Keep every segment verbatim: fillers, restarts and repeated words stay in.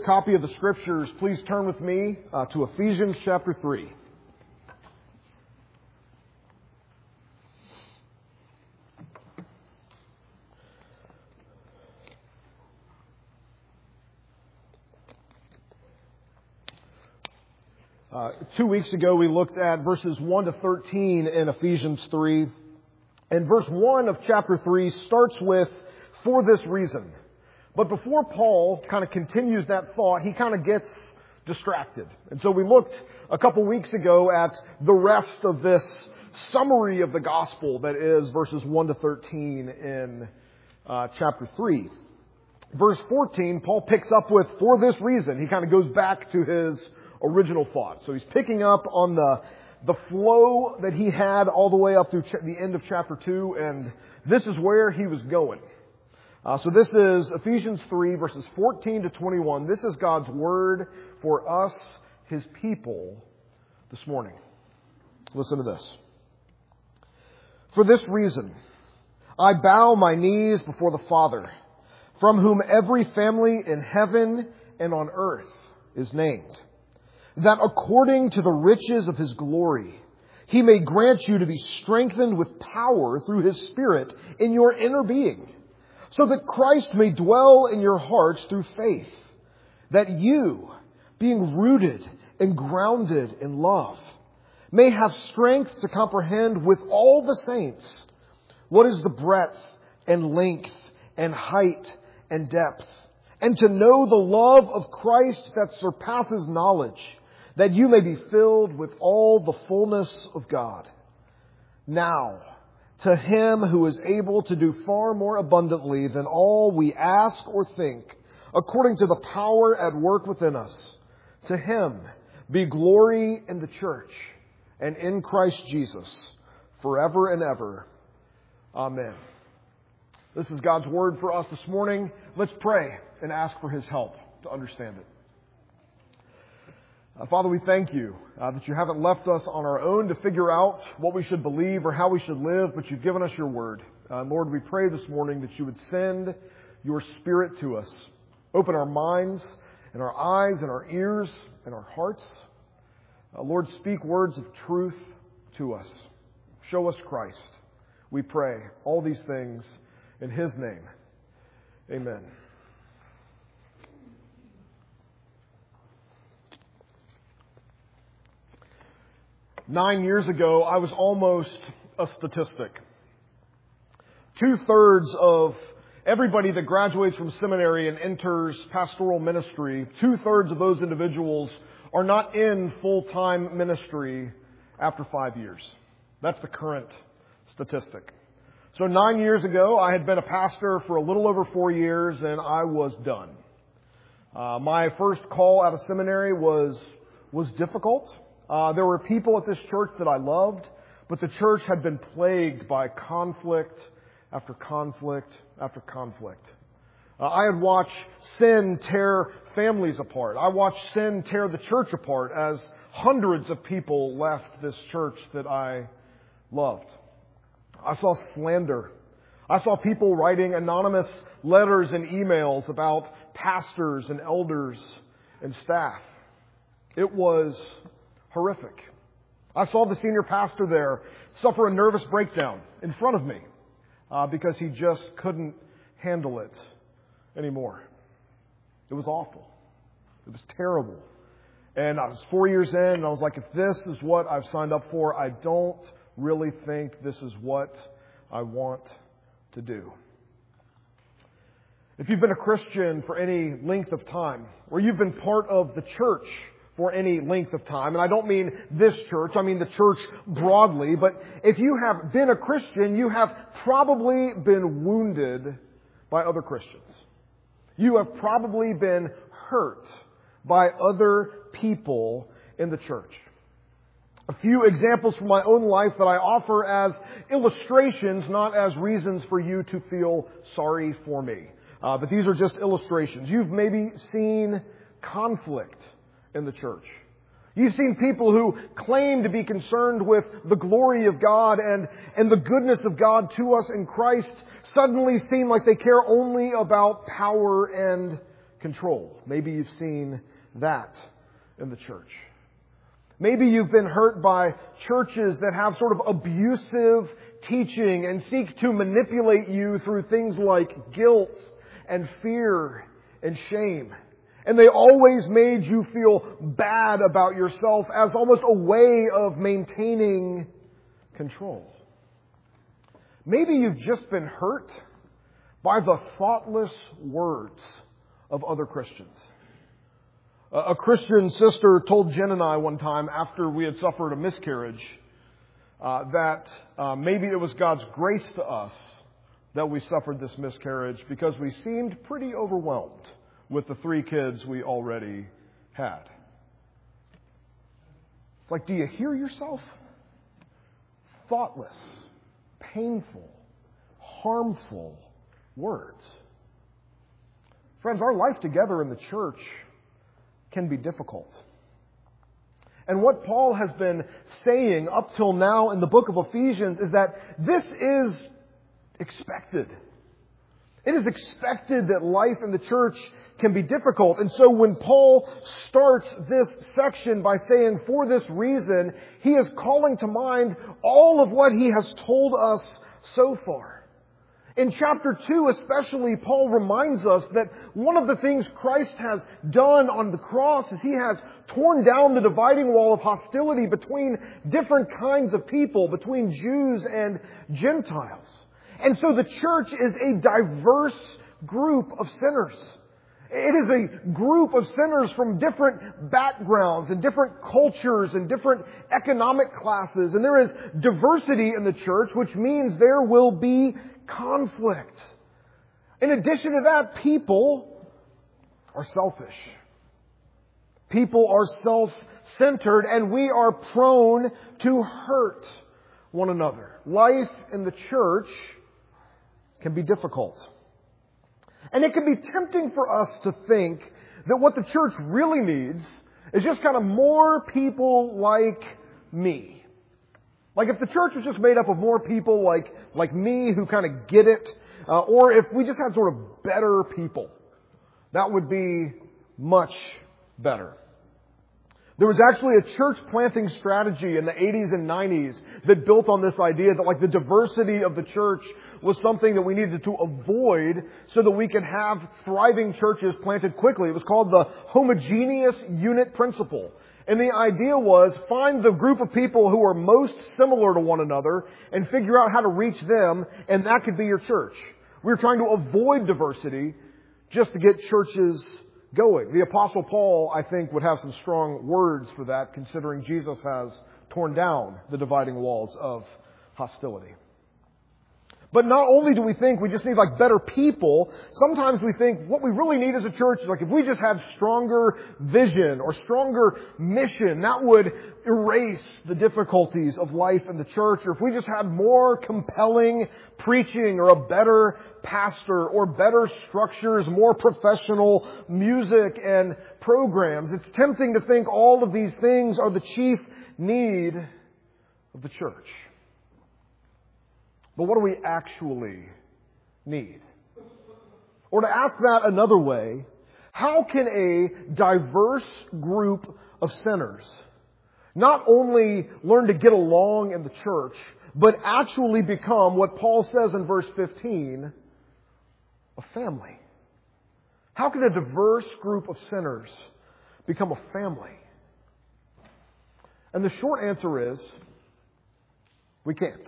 copy of the Scriptures, please turn with me uh, to Ephesians chapter three. Uh, two weeks ago, we looked at verses one to thirteen in Ephesians three. And verse one of chapter three starts with, "For this reason." But before Paul kind of continues that thought, he kind of gets distracted. And so we looked a couple weeks ago at the rest of this summary of the gospel that is verses one to thirteen in uh, chapter three. Verse fourteen, Paul picks up with, "For this reason." He kind of goes back to his original thought. So he's picking up on the the flow that he had all the way up through ch- the end of chapter two, and this is where he was going. Uh, so this is Ephesians three, verses fourteen to twenty-one. This is God's word for us, His people, this morning. Listen to this. "For this reason, I bow my knees before the Father, from whom every family in heaven and on earth is named, that according to the riches of His glory, He may grant you to be strengthened with power through His Spirit in your inner being, so that Christ may dwell in your hearts through faith, that you, being rooted and grounded in love, may have strength to comprehend with all the saints what is the breadth and length and height and depth, and to know the love of Christ that surpasses knowledge, that you may be filled with all the fullness of God. Now, to Him who is able to do far more abundantly than all we ask or think, according to the power at work within us, to Him be glory in the church and in Christ Jesus forever and ever. Amen." This is God's word for us this morning. Let's pray and ask for His help to understand it. Uh, Father, we thank You uh, that You haven't left us on our own to figure out what we should believe or how we should live, but You've given us Your word. Uh, Lord, we pray this morning that You would send Your Spirit to us. Open our minds and our eyes and our ears and our hearts. Uh, Lord, speak words of truth to us. Show us Christ. We pray all these things in His name. Amen. Nine years ago, I was almost a statistic. Two-thirds of everybody that graduates from seminary and enters pastoral ministry, two-thirds of those individuals are not in full-time ministry after five years. That's the current statistic. So nine years ago, I had been a pastor for a little over four years, and I was done. Uh, my first call out of seminary was was difficult. Uh, there were people at this church that I loved, but the church had been plagued by conflict after conflict after conflict. Uh, I had watched sin tear families apart. I watched sin tear the church apart as hundreds of people left this church that I loved. I saw slander. I saw people writing anonymous letters and emails about pastors and elders and staff. It was horrific. I saw the senior pastor there suffer a nervous breakdown in front of me uh, because he just couldn't handle it anymore. It was awful. It was terrible. And I was four years in, and I was like, if this is what I've signed up for, I don't really think this is what I want to do. If you've been a Christian for any length of time, or you've been part of the church for any length of time, and I don't mean this church, I mean the church broadly, but if you have been a Christian, you have probably been wounded by other Christians. You have probably been hurt by other people in the church. A few examples from my own life that I offer as illustrations, not as reasons for you to feel sorry for me. Uh, but these are just illustrations. You've maybe seen conflict in the church. You've seen people who claim to be concerned with the glory of God and, and the goodness of God to us in Christ suddenly seem like they care only about power and control. Maybe you've seen that in the church. Maybe you've been hurt by churches that have sort of abusive teaching and seek to manipulate you through things like guilt and fear and shame. And they always made you feel bad about yourself as almost a way of maintaining control. Maybe you've just been hurt by the thoughtless words of other Christians. A Christian sister told Jen and I one time after we had suffered a miscarriage uh, that uh, maybe it was God's grace to us that we suffered this miscarriage because we seemed pretty overwhelmed with the three kids we already had. It's like, do you hear yourself? Thoughtless, painful, harmful words. Friends, our life together in the church can be difficult. And what Paul has been saying up till now in the book of Ephesians is that this is expected. It is expected that life in the church can be difficult. And so when Paul starts this section by saying, for this reason, he is calling to mind all of what he has told us so far. In chapter two especially, Paul reminds us that one of the things Christ has done on the cross is he has torn down the dividing wall of hostility between different kinds of people, between Jews and Gentiles. And so the church is a diverse group of sinners. It is a group of sinners from different backgrounds and different cultures and different economic classes. And there is diversity in the church, which means there will be conflict. In addition to that, people are selfish. People are self-centered, and we are prone to hurt one another. Life in the church can be difficult. And it can be tempting for us to think that what the church really needs is just kind of more people like me. Like if the church was just made up of more people like, like me who kind of get it, uh, or if we just had sort of better people, that would be much better. There was actually a church planting strategy in the eighties and nineties that built on this idea that like the diversity of the church was something that we needed to avoid so that we could have thriving churches planted quickly. It was called the homogeneous unit principle. And the idea was find the group of people who are most similar to one another and figure out how to reach them, and that could be your church. We were trying to avoid diversity just to get churches going. The Apostle Paul, I think, would have some strong words for that, considering Jesus has torn down the dividing walls of hostility. But not only do we think we just need like better people, sometimes we think what we really need as a church is like if we just had stronger vision or stronger mission, that would erase the difficulties of life in the church. Or if we just had more compelling preaching or a better pastor or better structures, more professional music and programs. It's tempting to think all of these things are the chief need of the church. But what do we actually need? Or to ask that another way, how can a diverse group of sinners not only learn to get along in the church, but actually become what Paul says in verse fifteen, a family? How can a diverse group of sinners become a family? And the short answer is, we can't.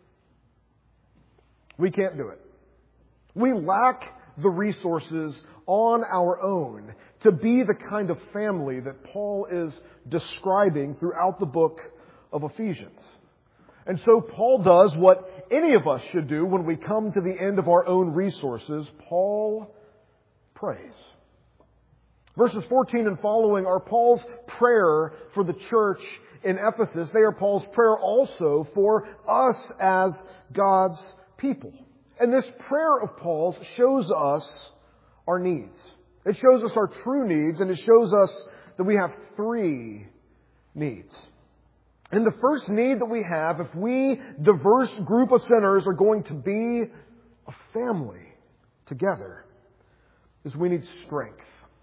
We can't do it. We lack the resources on our own to be the kind of family that Paul is describing throughout the book of Ephesians. And so Paul does what any of us should do when we come to the end of our own resources. Paul prays. Verses fourteen and following are Paul's prayer for the church in Ephesus. They are Paul's prayer also for us as God's people. And this prayer of Paul's shows us our needs. It shows us our true needs, and it shows us that we have three needs. And the first need that we have, if we, diverse group of sinners, are going to be a family together, is we need strength.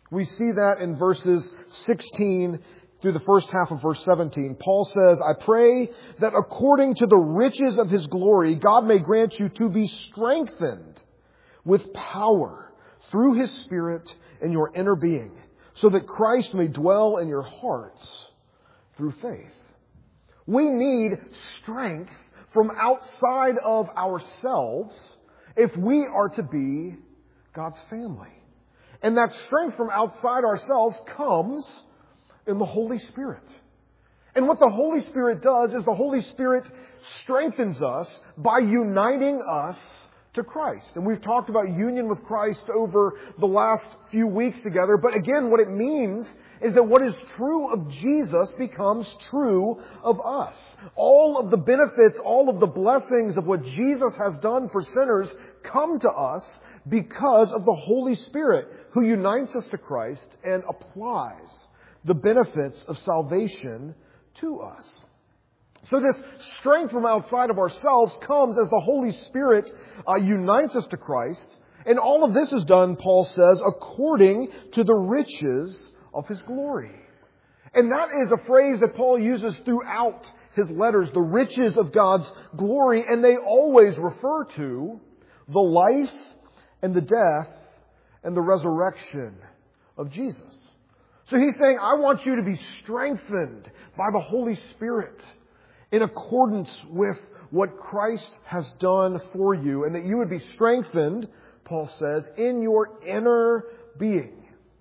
We see that in verses sixteen through the first half of verse seventeen. Paul says, I pray that according to the riches of His glory, God may grant you to be strengthened with power through His Spirit in your inner being, so that Christ may dwell in your hearts through faith. We need strength from outside of ourselves if we are to be God's family. And that strength from outside ourselves comes in the Holy Spirit. And what the Holy Spirit does is the Holy Spirit strengthens us by uniting us to Christ. And we've talked about union with Christ over the last few weeks together. But again, what it means is that what is true of Jesus becomes true of us. All of the benefits, all of the blessings of what Jesus has done for sinners come to us because of the Holy Spirit who unites us to Christ and applies the benefits of salvation to us. So this strength from outside of ourselves comes as the Holy Spirit uh, unites us to Christ. And all of this is done, Paul says, according to the riches of His glory. And that is a phrase that Paul uses throughout his letters, the riches of God's glory. And they always refer to the life and the death and the resurrection of Jesus. So he's saying, I want you to be strengthened by the Holy Spirit in accordance with what Christ has done for you, and that you would be strengthened, Paul says, in your inner being.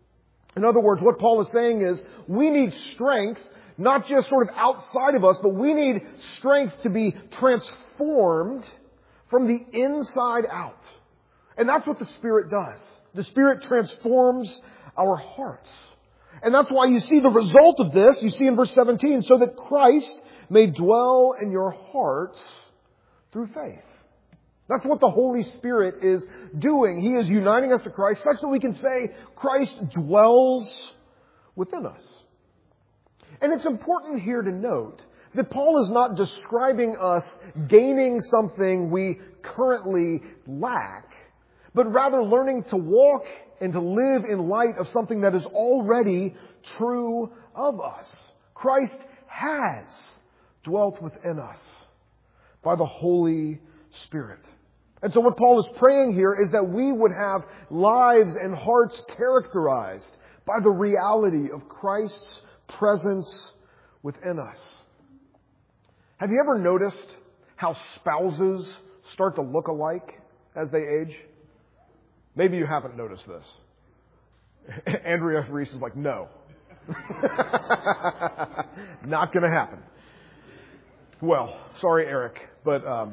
In other words, what Paul is saying is, we need strength, not just sort of outside of us, but we need strength to be transformed from the inside out. And that's what the Spirit does. The Spirit transforms our hearts. And that's why you see the result of this, you see in verse seventeen, so that Christ may dwell in your hearts through faith. That's what the Holy Spirit is doing. He is uniting us to Christ such that we can say Christ dwells within us. And it's important here to note that Paul is not describing us gaining something we currently lack, but rather learning to walk and to live in light of something that is already true of us. Christ has dwelt within us by the Holy Spirit. And so what Paul is praying here is that we would have lives and hearts characterized by the reality of Christ's presence within us. Have you ever noticed how spouses start to look alike as they age? Maybe you haven't noticed this. Andrea Reese is like, no. Not going to happen. Well, sorry, Eric, but um,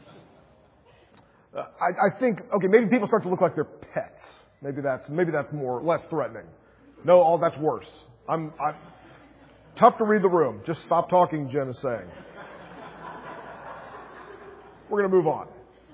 I, I think, okay, maybe people start to look like their pets. Maybe that's maybe that's more less threatening. No, all that's worse. I'm, I'm tough to read the room. Just stop talking, Jen is saying. We're going to move on.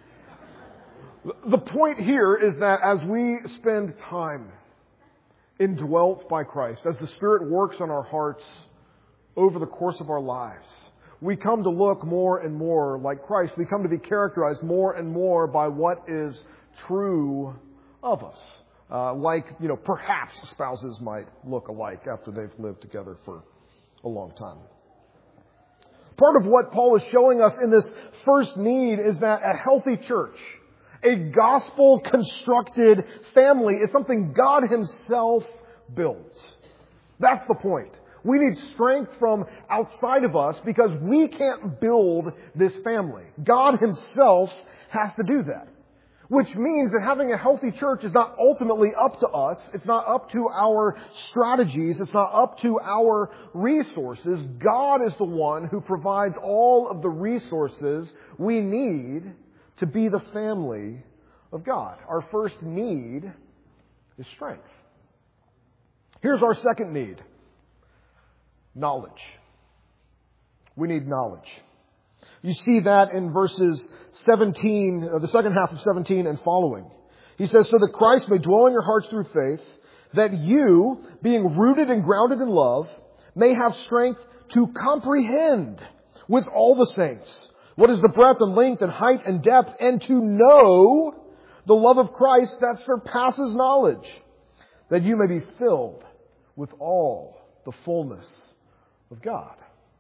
The point here is that as we spend time indwelt by Christ, as the Spirit works on our hearts over the course of our lives, we come to look more and more like Christ. We come to be characterized more and more by what is true of us. Uh, like, you know, perhaps spouses might look alike after they've lived together for a long time. Part of what Paul is showing us in this first need is that a healthy church, a gospel-constructed family, is something God Himself builds. That's the point. We need strength from outside of us because we can't build this family. God Himself has to do that. Which means that having a healthy church is not ultimately up to us. It's not up to our strategies. It's not up to our resources. God is the one who provides all of the resources we need to be the family of God. Our first need is strength. Here's our second need. Knowledge. We need knowledge. You see that in verses seventeen, uh, the second half of seventeen and following. He says, so that Christ may dwell in your hearts through faith, that you, being rooted and grounded in love, may have strength to comprehend with all the saints what is the breadth and length and height and depth, and to know the love of Christ that surpasses knowledge, that you may be filled with all the fullness of God.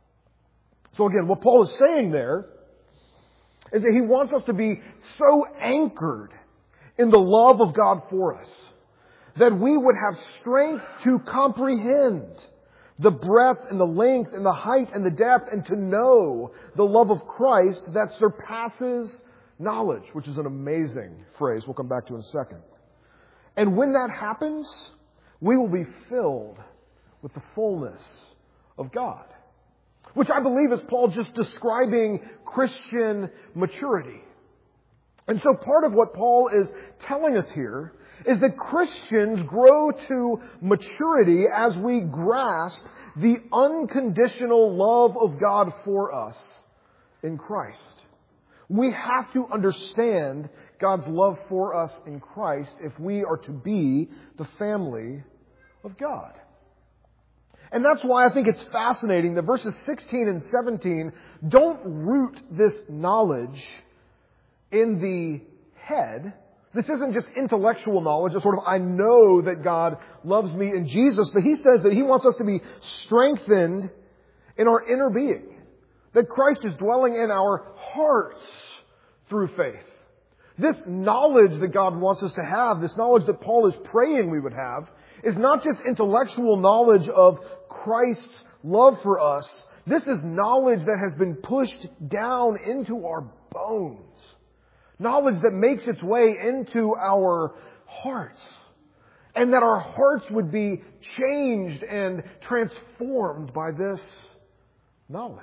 So again, what Paul is saying there is that he wants us to be so anchored in the love of God for us that we would have strength to comprehend the breadth and the length and the height and the depth, and to know the love of Christ that surpasses knowledge, which is an amazing phrase we'll come back to in a second. And when that happens, we will be filled with the fullness of God, which I believe is Paul just describing Christian maturity. And so part of what Paul is telling us here is that Christians grow to maturity as we grasp the unconditional love of God for us in Christ. We have to understand God's love for us in Christ if we are to be the family of God. And that's why I think it's fascinating that verses sixteen and seventeen don't root this knowledge in the head. This isn't just intellectual knowledge, a sort of, I know that God loves me in Jesus, but he says that he wants us to be strengthened in our inner being. That Christ is dwelling in our hearts through faith. This knowledge that God wants us to have, this knowledge that Paul is praying we would have, is not just intellectual knowledge of Christ's love for us. This is knowledge that has been pushed down into our bones. Knowledge that makes its way into our hearts. And that our hearts would be changed and transformed by this knowledge.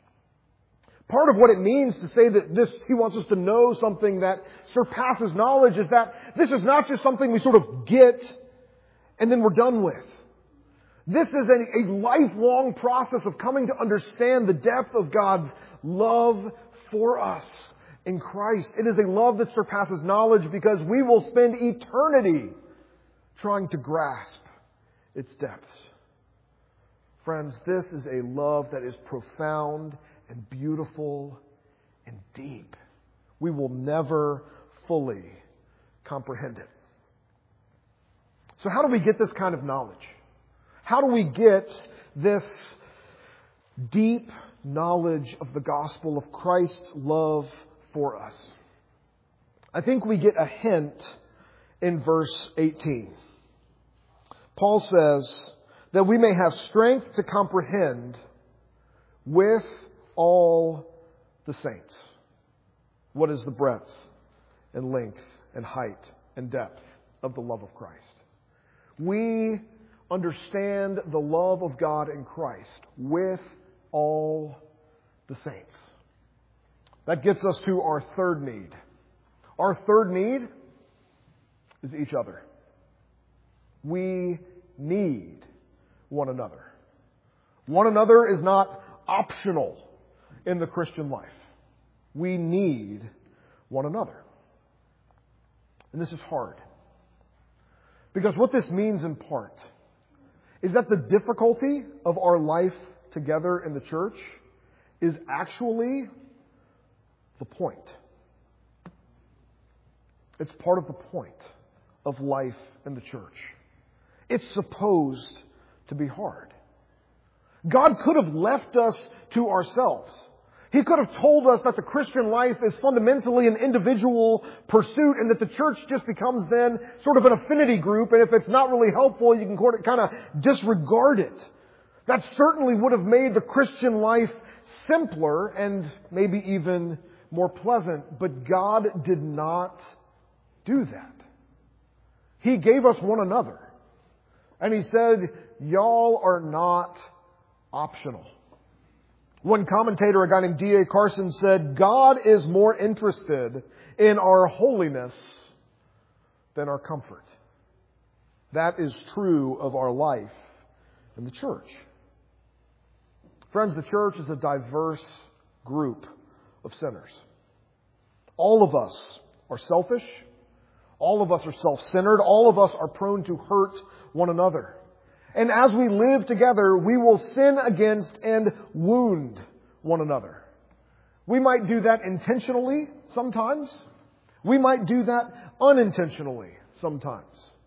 Part of what it means to say that this, he wants us to know something that surpasses knowledge, is that this is not just something we sort of get and then we're done with. This is a, a lifelong process of coming to understand the depth of God's love for us in Christ. It is a love that surpasses knowledge because we will spend eternity trying to grasp its depths. Friends, this is a love that is profound and beautiful and deep. We will never fully comprehend it. So how do we get this kind of knowledge? How do we get this deep knowledge of the gospel of Christ's love for us? I think we get a hint in verse eighteen. Paul says that we may have strength to comprehend with all the saints what is the breadth and length and height and depth of the love of Christ. We understand the love of God in Christ with all the saints. That gets us to our third need. Our third need is each other. We need one another. One another is not optional in the Christian life. We need one another. And this is hard. Because what this means in part is that the difficulty of our life together in the church is actually the point. It's part of the point of life in the church. It's supposed to be hard. God could have left us to ourselves. He could have told us that the Christian life is fundamentally an individual pursuit and that the church just becomes then sort of an affinity group, and if it's not really helpful, you can kind of disregard it. That certainly would have made the Christian life simpler and maybe even more pleasant, but God did not do that. He gave us one another. And He said, y'all are not optional. One commentator, a guy named D A Carson, said, God is more interested in our holiness than our comfort. That is true of our life in the church. Friends, the church is a diverse group of sinners. All of us are selfish. All of us are self-centered. All of us are prone to hurt one another. And as we live together, we will sin against and wound one another. We might do that intentionally sometimes. We might do that unintentionally sometimes.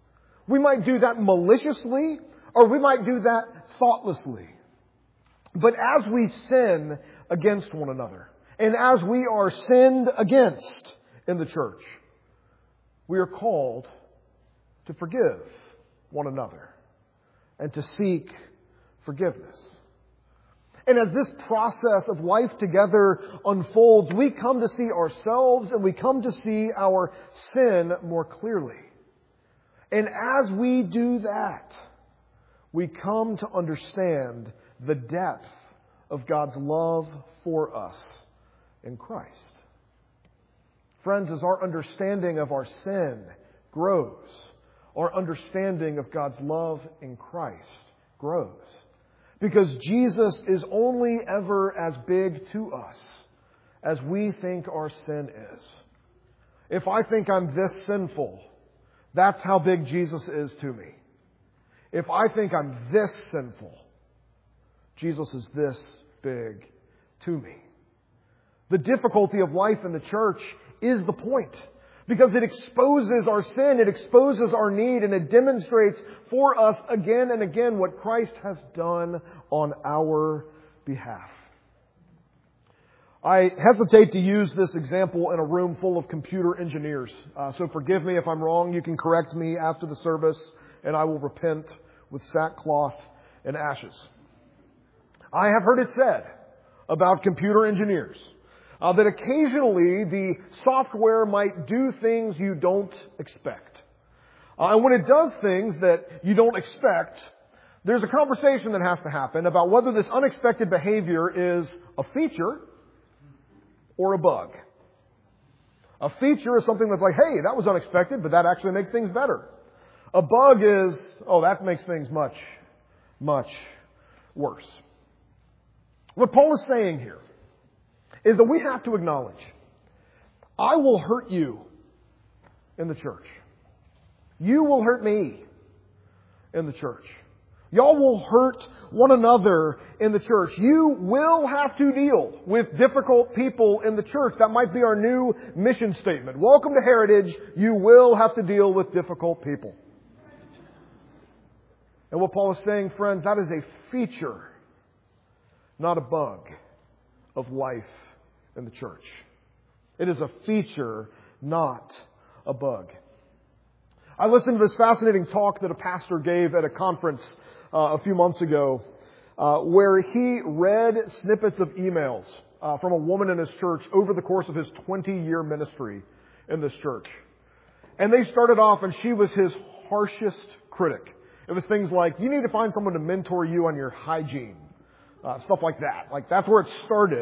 We might do that maliciously, or we might do that thoughtlessly. But as we sin against one another, and as we are sinned against in the church, we are called to forgive one another and to seek forgiveness. And as this process of life together unfolds, we come to see ourselves and we come to see our sin more clearly. And as we do that, we come to understand the depth of God's love for us in Christ. Friends, as our understanding of our sin grows, our understanding of God's love in Christ grows. Because Jesus is only ever as big to us as we think our sin is. If I think I'm this sinful, that's how big Jesus is to me. If I think I'm this sinful, Jesus is this big to me. The difficulty of life in the church is the point. Because it exposes our sin, it exposes our need, and it demonstrates for us again and again what Christ has done on our behalf. I hesitate to use this example in a room full of computer engineers. Uh, so forgive me if I'm wrong. You can correct me after the service, and I will repent with sackcloth and ashes. I have heard it said about computer engineers Uh, that occasionally the software might do things you don't expect. Uh, and when it does things that you don't expect, there's a conversation that has to happen about whether this unexpected behavior is a feature or a bug. A feature is something that's like, hey, that was unexpected, but that actually makes things better. A bug is, oh, that makes things much, much worse. What Paul is saying here is that we have to acknowledge, I will hurt you in the church. You will hurt me in the church. Y'all will hurt one another in the church. You will have to deal with difficult people in the church. That might be our new mission statement. Welcome to Heritage. You will have to deal with difficult people. And what Paul is saying, friends, that is a feature, not a bug of life in the church. It is a feature, not a bug. I listened to this fascinating talk that a pastor gave at a conference uh, a few months ago uh, where he read snippets of emails uh, from a woman in his church over the course of his twenty-year ministry in this church. And they started off and she was his harshest critic. It was things like, you need to find someone to mentor you on your hygiene. Uh, stuff like that. Like that's where it started.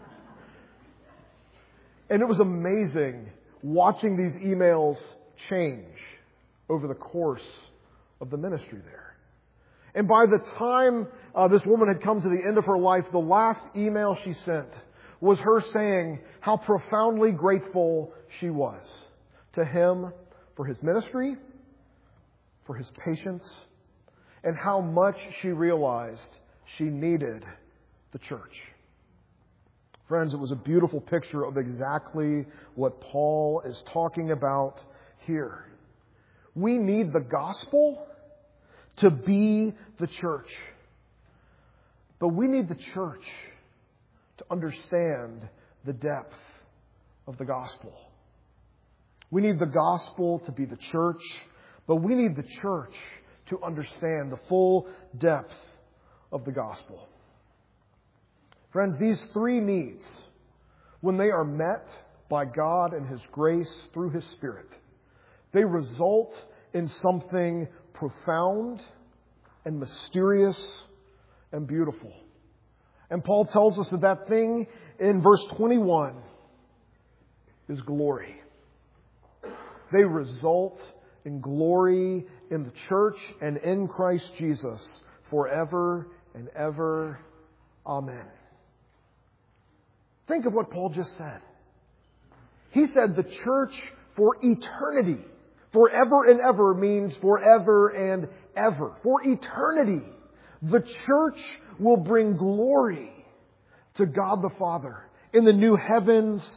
And it was amazing watching these emails change over the course of the ministry there. And by the time uh, this woman had come to the end of her life, the last email she sent was her saying how profoundly grateful she was to him for his ministry, for his patience, and how much she realized she needed the church. Friends, it was a beautiful picture of exactly what Paul is talking about here. We need the gospel to be the church. But we need the church to understand the depth of the gospel. We need the gospel to be the church, but we need the church to understand the full depth of the gospel. Friends, these three needs, when they are met by God and His grace through His Spirit, they result in something profound and mysterious and beautiful. And Paul tells us that that thing in verse twenty-one is glory. They result in glory in the church and in Christ Jesus forever and ever. Amen. Think of what Paul just said. He said the church for eternity, forever and ever means forever and ever. For eternity, the church will bring glory to God the Father in the new heavens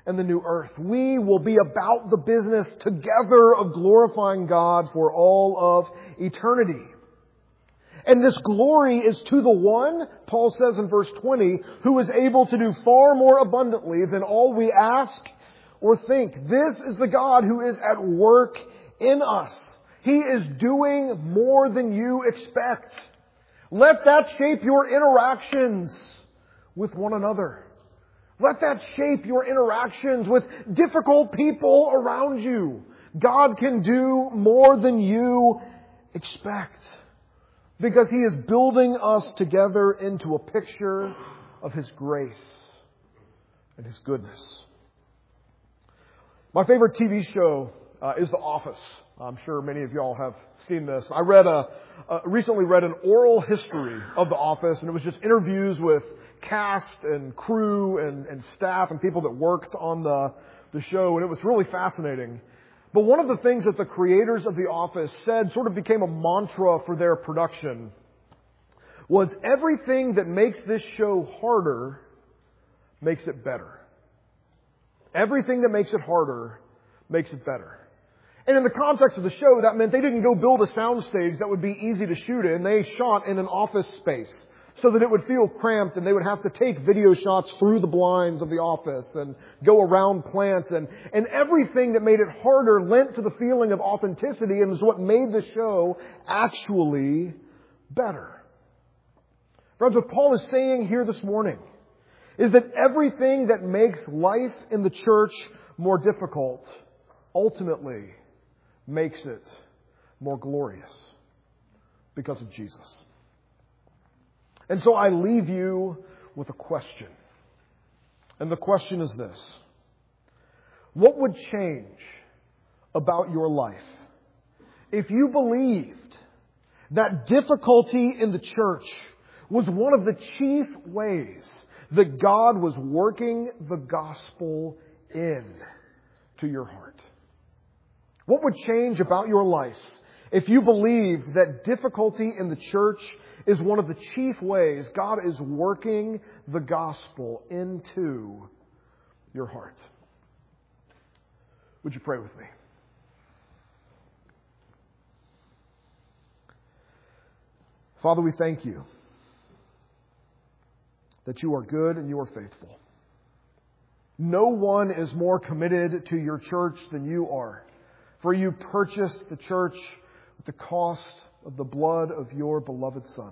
and the new earth. We will be about the business together of glorifying God for all of eternity. And this glory is to the one, Paul says in verse twenty, who is able to do far more abundantly than all we ask or think. This is the God who is at work in us. He is doing more than you expect. Let that shape your interactions with one another. Let that shape your interactions with difficult people around you. God can do more than you expect, because He is building us together into a picture of His grace and His goodness. My favorite T V show uh, is The Office. I'm sure many of y'all have seen this. I read a, uh, recently read an oral history of The Office, and it was just interviews with cast and crew and, and staff and people that worked on the, the show, and it was really fascinating. But one of the things that the creators of The Office said sort of became a mantra for their production was everything that makes this show harder makes it better. Everything that makes it harder makes it better. And in the context of the show, that meant they didn't go build a soundstage that would be easy to shoot in. They shot in an office space so that it would feel cramped, and they would have to take video shots through the blinds of the office and go around plants. And, and everything that made it harder lent to the feeling of authenticity and was what made the show actually better. Friends, what Paul is saying here this morning is that everything that makes life in the church more difficult ultimately makes it more glorious because of Jesus. And so I leave you with a question. And the question is this: what would change about your life if you believed that difficulty in the church was one of the chief ways that God was working the gospel in to your heart? What would change about your life if you believed that difficulty in the church is one of the chief ways God is working the gospel into your heart? Would you pray with me? Father, we thank You that You are good and You are faithful. No one is more committed to Your church than You are. For You purchased the church with the cost of the blood of Your beloved Son.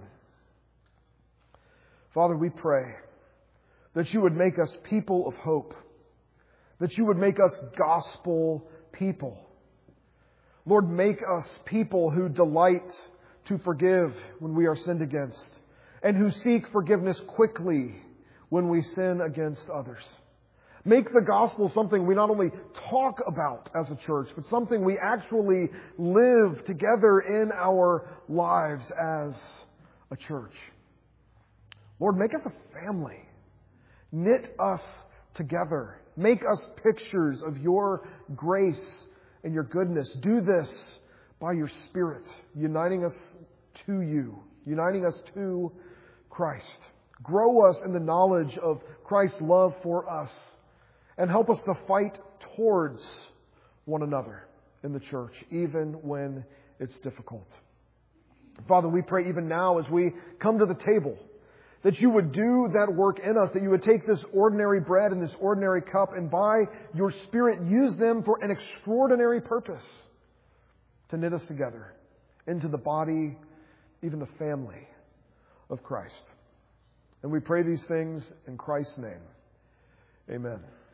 Father, we pray that You would make us people of hope, that You would make us gospel people. Lord, make us people who delight to forgive when we are sinned against, and who seek forgiveness quickly when we sin against others. Make the gospel something we not only talk about as a church, but something we actually live together in our lives as a church. Lord, make us a family. Knit us together. Make us pictures of Your grace and Your goodness. Do this by Your Spirit, uniting us to You, uniting us to Christ. Grow us in the knowledge of Christ's love for us, and help us to fight towards one another in the church, even when it's difficult. Father, we pray even now as we come to the table, that You would do that work in us, that You would take this ordinary bread and this ordinary cup, and by Your Spirit use them for an extraordinary purpose, to knit us together into the body, even the family of Christ. And we pray these things in Christ's name. Amen.